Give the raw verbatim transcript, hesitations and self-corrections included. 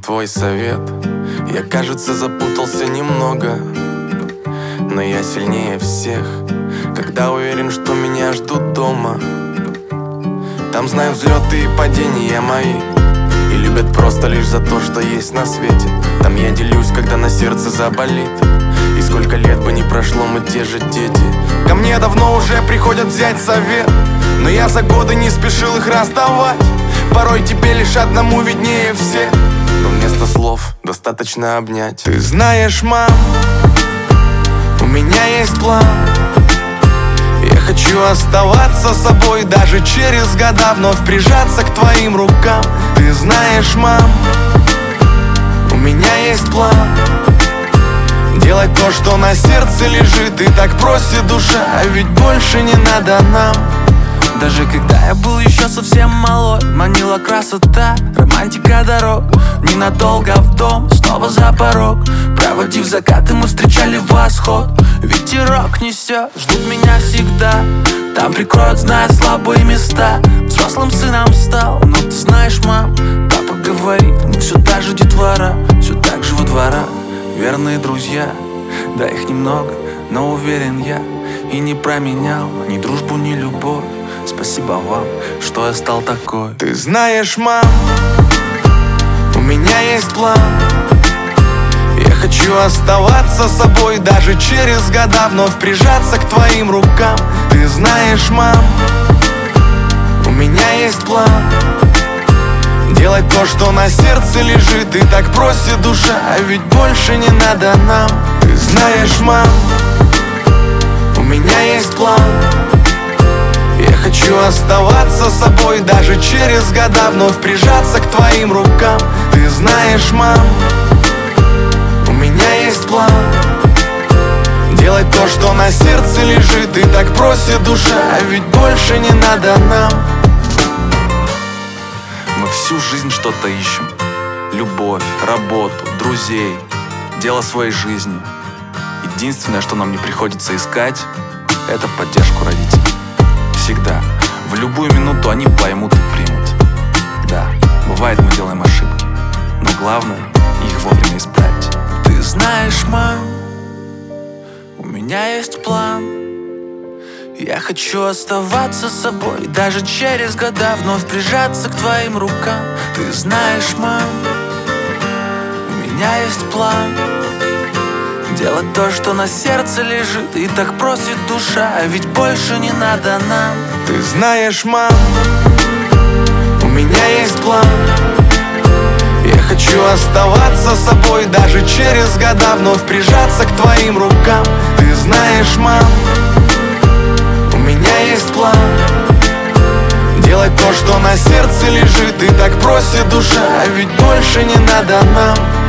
твой совет. Я, кажется, запутался немного, но я сильнее всех, когда уверен, что меня ждут дома. Там знают взлеты и падения мои, и любят просто лишь за то, что есть на свете. Там я делюсь, когда на сердце заболит, и сколько лет бы ни прошло, мы те же дети. Ко мне давно уже приходят взять совет, но я за годы не спешил их раздавать. Порой тебе лишь одному виднее всех, но вместо слов достаточно обнять. Ты знаешь, мам, у меня есть план. Я хочу оставаться собой даже через года, вновь прижаться к твоим рукам. Ты знаешь, мам, у меня есть план. Делать то, что на сердце лежит, и так просит душа, а ведь больше не надо нам. Даже когда я был еще совсем малой, манила красота, романтика дорог. Ненадолго в дом, снова за порог. Проводив закаты, мы встречали восход. Ветерок несет, ждут меня всегда. Там прикроют, зная слабые места. Взрослым сыном стал, но ты знаешь, мам, папа говорит, мы все та же детвора, все так же во дворах. Верные друзья, да их немного, но уверен я, и не променял ни дружбу, ни любовь. Спасибо вам, что я стал такой. Ты знаешь, мам, у меня есть план. Я хочу оставаться собой даже через года, вновь прижаться к твоим рукам. Ты знаешь, мам, у меня есть план. Делать то, что на сердце лежит, и так просит душа, а ведь больше не надо нам. Ты знаешь, мам, у меня есть план. Я хочу оставаться собой даже через года, вновь прижаться к твоим рукам. Ты знаешь, мам, у меня есть план. Делать то, что на сердце лежит, и так просит душа, а ведь больше не надо нам. Мы всю жизнь что-то ищем: любовь, работу, друзей, дело своей жизни. Единственное, что нам не приходится искать, это поддержку родителей. Всегда, в любую минуту они поймут и примут. Да, бывает, мы делаем ошибки, но главное их вовремя исправить. Ты знаешь, мам, у меня есть план. Я хочу оставаться собой даже через года, вновь прижаться к твоим рукам. Ты знаешь, мам, у меня есть план. Делать то, что на сердце лежит, и так просит душа, а ведь больше не надо нам. Ты знаешь, мам, у меня есть план. Я хочу оставаться собой даже через года, вновь прижаться к твоим рукам. Ты знаешь, мам, у меня есть план. Делать то, что на сердце лежит, и так просит душа, а ведь больше не надо нам.